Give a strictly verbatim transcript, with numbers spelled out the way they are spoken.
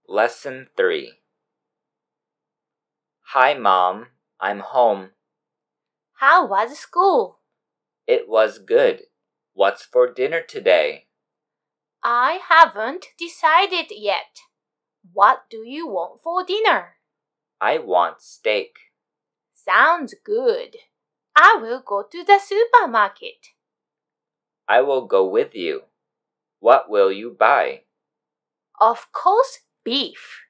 Lesson three. Hi, Mom. I'm home. How was school? It was good. What's for dinner today? I haven't decided yet. What do you want for dinner? I want steak. Sounds good. I will go to the supermarket. I will go with you. What will you buy? Of course, beef.